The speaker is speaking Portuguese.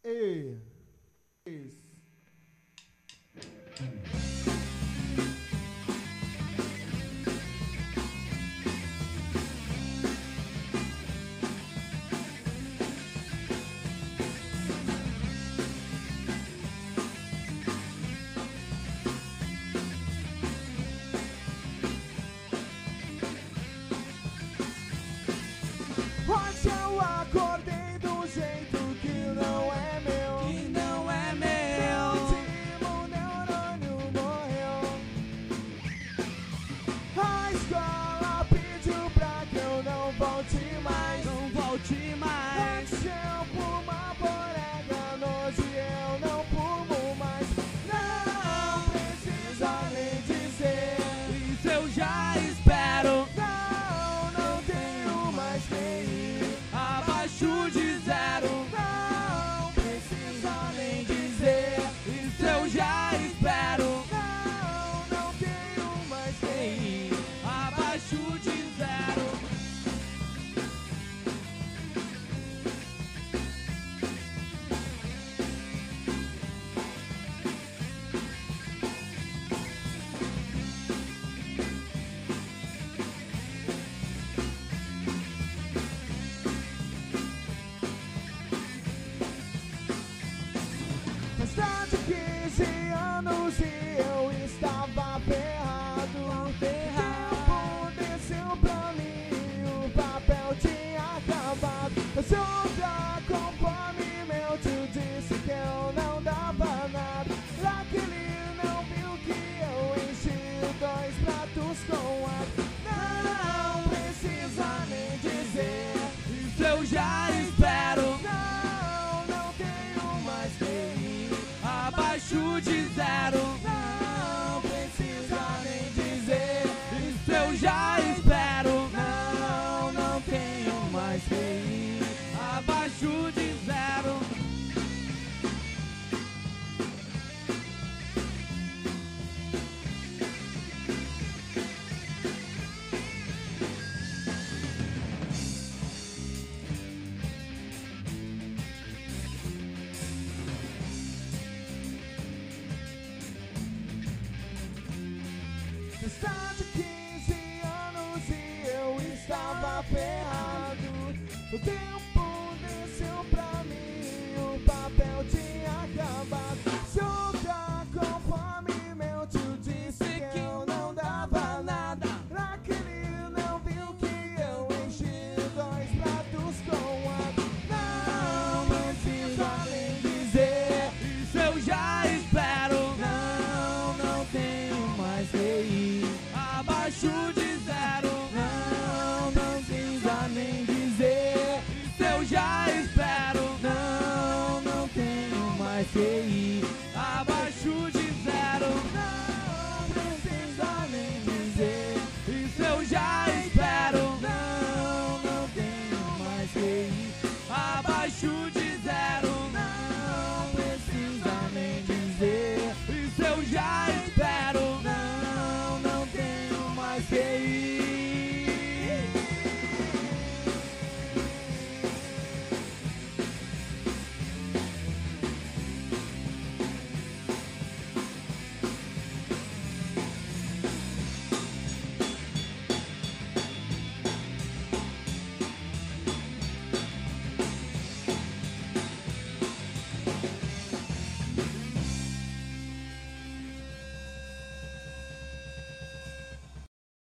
Ei. Isso. Hoje eu acordei do jeito que não é meu. Que não é Meu meu. último neurônio morreu. A escola pediu pra que eu não volte mais. Não volte mais. Se eu fumar por hoje eu não fumo mais. Não precisa nem dizer. Isso eu já espero. Não tenho mais quem ir. Abaixo de zero. Não precisa nem dizer. Isso eu já espero. Não tenho mais quem ir. Abaixo de zero. Festa de 15 anos e eu estava ferrado. O tempo desceu pra mim e o papel tinha acabado. Mas outra conforme meu tio disse que eu não dava nada. Lá que ele não viu que eu enchi 2 pratos com água. Não precisa nem dizer. Isso eu já espero. Não tenho mais quem ir. Abaixo de zero. Não precisa nem dizer. Isso eu já espero. Não tenho mais quem ir. Abaixo de zero. Festa de 15 anos e eu estava ferrado. O tempo desceu pra mim e o papel tinha acabado. Se outra conforme meu tio disse que eu não dava nada. Lá que ele não viu que eu enchi 2 pratos com água. Não precisa nem dizer. Isso eu já espero. Não tenho mais quem ir. Abaixo de zero. Não precisa nem dizer. Isso eu já espero. Não tenho mais quem ir. Abaixo de zero. Não precisa nem dizer. Isso eu já espero. Não tenho mais quem ir. Abaixo de